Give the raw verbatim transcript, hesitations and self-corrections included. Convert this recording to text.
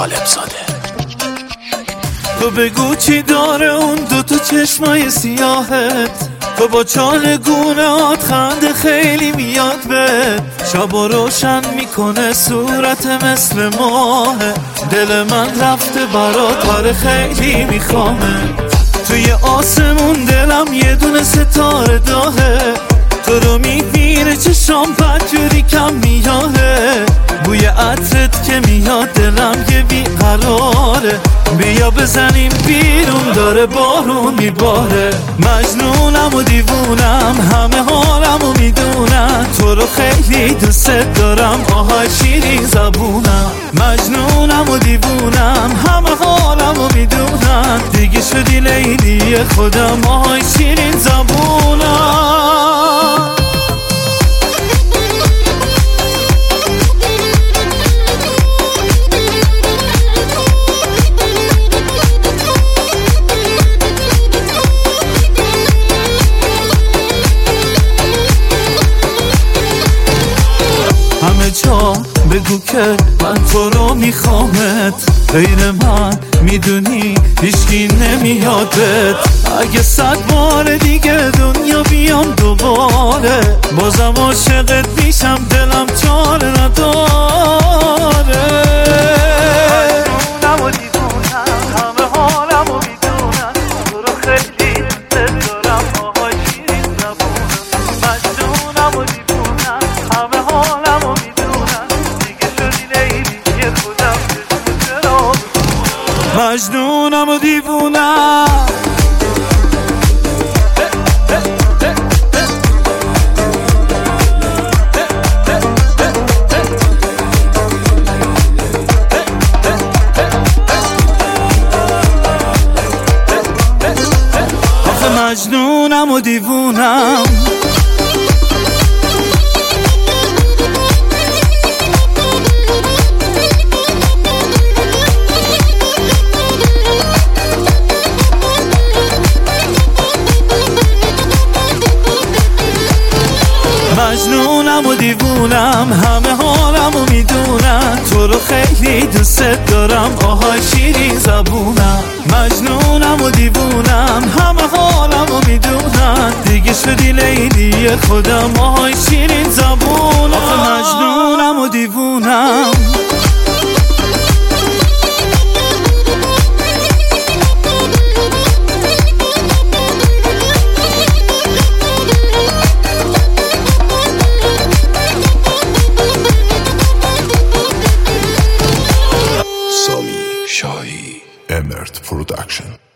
طالب زاده. تو بگو چی داره اون دوتا چشمای سیاهت، تو با چالگونهات خنده خیلی میاد بهت، شبا روشن میکنه صورت مثل ماهه، دل من رفته برات آره خیلی میخوامه، توی آسمون دلم یه دونه ستاره داهه، تو رو میبینه چشام بدجوری کم میاره، بوی عطرت که میاد دلم یه بیقراره، بیا بزنیم بیرون داره بارون میباره، مجنونم و دیوونم همه حالمو میدونن، تو رو خیلی دوست دارم آهای شیرین زبونم، مجنونم و دیوونم همه حالمو میدونن، دیگه شدی لیلی خودم آهای شیرین زبونم. همه جا بگو که من تو رو میخوامت، غیر من میدونی هیچکی نمیادت، اگه صد بار دیگه دنیا بیام دوباره، بازم عاشقت میشم دلم چاره نداره، مجنونم و دیوونم همه حالمو میدونن، تو رو خیلی دوست دارم آهای شیرین زبونم، مجنونم و دیوونم همه حالمو میدونن، دیگه شدی لیلی خودم چرا مجنونم و دیوونم. مجنونم و دیوونم. مجنونم و دیوونم همه حالمو میدونن، تو رو خیلی دوست دارم آهای شیرین زبونم، مجنونم و دیوونم همه حالمو میدونن، دیگه شدی لیلی خودم آهای شیرین زبونم، آخه مجنونم و دیوونم. Emirth Production.